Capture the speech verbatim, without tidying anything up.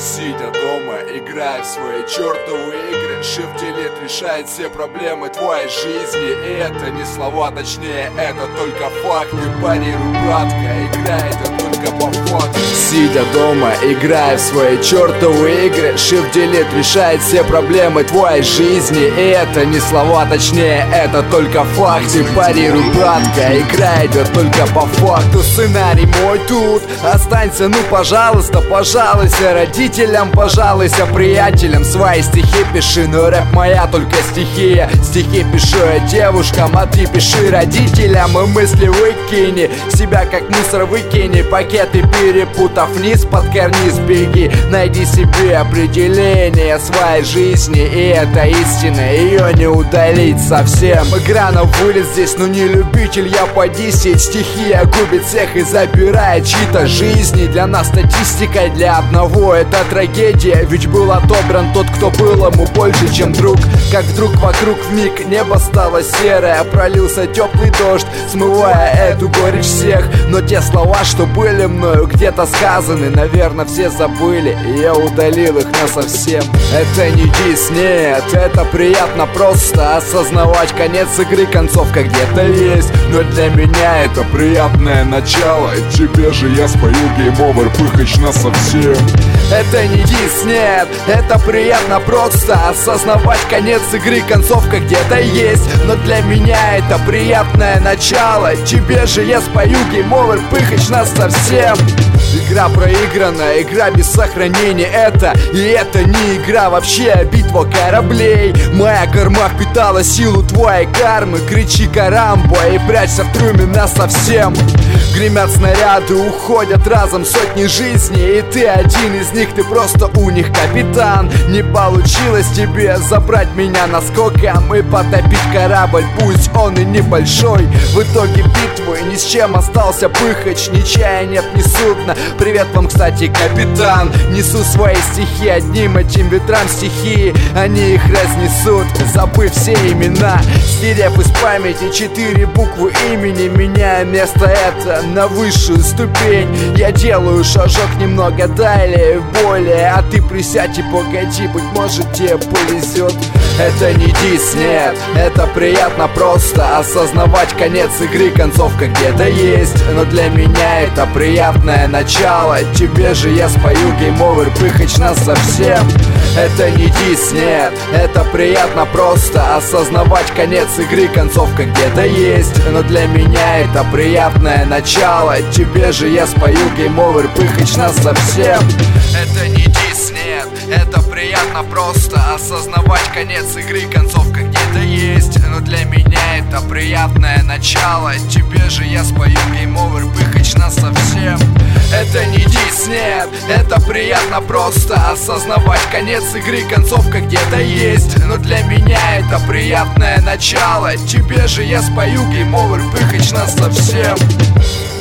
Сидя дома, играя в свои чертовы игры, Shift Delete решает все проблемы твоей жизни. И это не слова, точнее, это только факты. Парируй, братка, играй это только по факту. Сидя дома, играя в свои чертовы игры, Shift Delete решает все проблемы твоей жизни. И это не слова, точнее, это только факты. Парируй, братка, играй это только по факту. Сценарий мой тут, останься, ну пожалуйста, пожалуйся. Родителям пожалуйся, приятелям свои стихи пиши. Но рэп моя только стихия. Стихи пишу я девушкам, а ты пиши родителям. И мысли выкини, себя как мусор выкини. Пакеты перепутав вниз, под карниз беги. Найди себе определение своей жизни. И это истина, ее не удалить совсем. Гранов вылез здесь, но не любитель я по десять. Стихия губит всех и забирает чьи-то жизни. Для нас статистика, для одного это трагедия. Ведь был отобран тот, кто был ему больше, чем друг. Как вдруг вокруг вмиг небо стало серое. Пролился теплый дождь, смывая эту горечь всех. Но те слова, что были мною где-то сказаны, наверное, все забыли, и я удалил их насовсем. Это не дис, нет, это приятно просто осознавать конец игры, концовка где-то есть. Но для меня это приятное начало. Тебе же я спою гейм-овер, пыхач насовсем. Это не дис, нет, это приятно просто осознавать конец игры, концовка где-то есть. Но для меня это приятное начало. Тебе же я спою гейм-овер, пыхач насовсем. Игра проиграна, игра без сохранения это. И это не игра вообще, а битва кораблей. Моя карма впитала силу твоей кармы. Кричи карамбо и прячься в трюме насовсем. Гремят снаряды, уходят разом сотни жизней. И ты один из них, ты просто у них капитан. Не получилось тебе забрать меня наскоком и потопить корабль, пусть он и небольшой. В итоге битвы ни с чем остался пыхач. Ни чая нет, ни судна. Привет вам, кстати, капитан. Несу свои стихи одним этим ветрам стихии. Они их разнесут, забыв все имена. Стерев из памяти четыре буквы имени, меняя место это на высшую ступень. Я делаю шажок немного далее, более. А ты присядь и погоди, быть может тебе повезет. Это не дис, нет, это приятно просто осознавать конец игры, концовка где-то есть. Но для меня это приятное начало. Тебе же я спою гейм-овер, пыхач насовсем. Это не дис, нет, это приятно просто осознавать конец игры, концовка где-то есть. Но для меня это приятное начало. Тебе же я спою гейм-овер, пыхач насовсем. Это не дис, нет, это приятно просто осознавать конец игры, концовка где-то есть. Но для меня это приятное начало. Тебе же я спою гейм-овер, пыхач насовсем. Это не дис, нет, это приятно просто осознавать конец игры, концовка где-то есть. Но для меня это приятное начало. Тебе же я спою гейм-овер, пыхач насовсем.